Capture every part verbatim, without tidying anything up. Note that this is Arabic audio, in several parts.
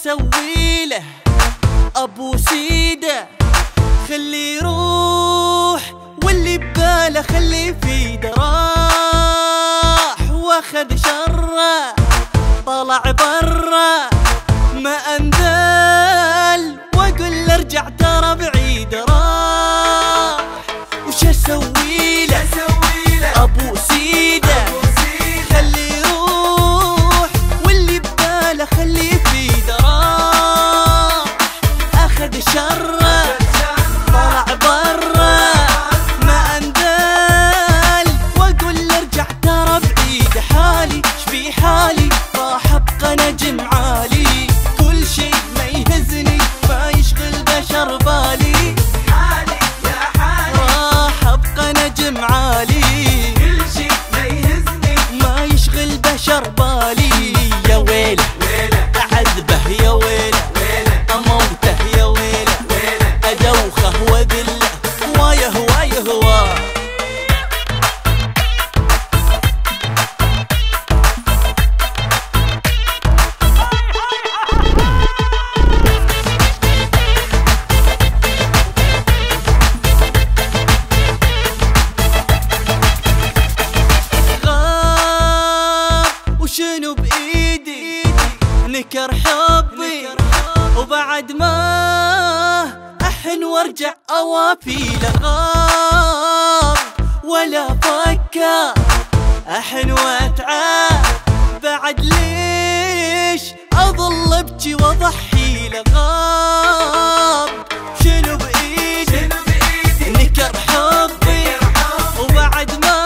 اسوي له ابو سيده؟ خلي يروح واللي بباله خلي في يده، راح واخذ شره طلع برا ما انذل واقول له ارجع ترى بعيد راح. وش اسوي له ابو سيده؟ خلي يروح واللي بباله خلي في يده، راح اخذ شره طلع برا ما انذل واقول له ارجع ترى بعيد. حالي شبي حالي راح ابقى نجم عالي، كل شي ما يهزني ما يشغل بشر بالي. حالي يا حالي راح ابقى نجم عالي، كل شي ما يهزني ما يشغل بشر بالي. يا ويله اعذبه يا ويله اموته يا ويله ادوخه واذله هوايه هوايه هواه. شنو بإيدي نكر حبي وبعد ما أحن وارجع أوافي لغاب ولا فكر أحن وأتعب بعد ليش أظل أبكي وأضحي لغاب. شنو بإيدي نكر حبي وبعد ما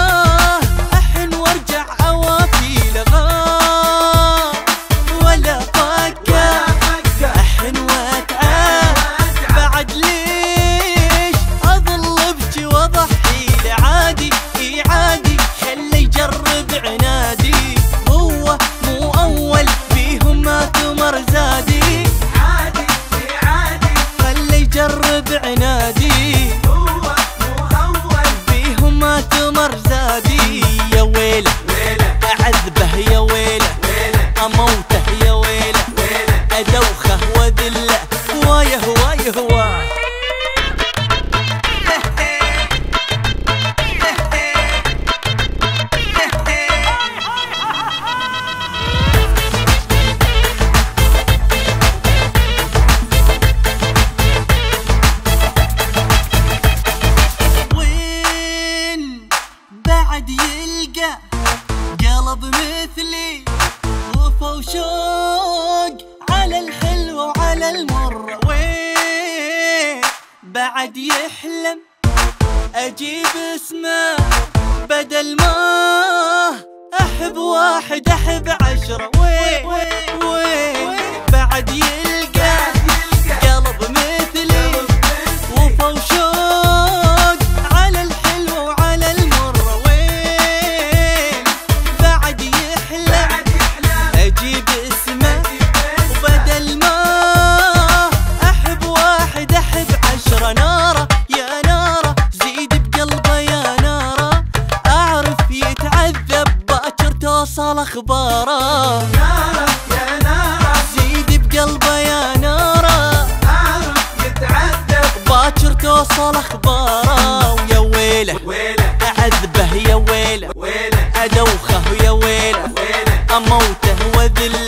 عنادي هو مو أول بيهم ما تمر زادي. يا ويله أعذبه يا ويله أموته يا ويله أدوخه وذله هوايه هوايه هواه. بعد يلقى قلب مثلي وفا وشوق على الحلو وعلى المر، وين بعد يحلم اجيب اسمه بدل ما احب واحد احب عشرة. وين وين بعد يلقى قلب مثلي وفا وشوق على الحلو وعلى المر، اجيب اسمه وبدل ما احب واحد احب عشرة. ناره يا ناره زيد بقلبه يا ناره، اعرف يتعذب باكر توصل اخباره. ناره يا ناره زيد بقلبه يا ناره، اعرف يتعذب باكر توصل اخباره. ويا ويله اعذبه يا ويله ادوخه يا ويله أموته وذله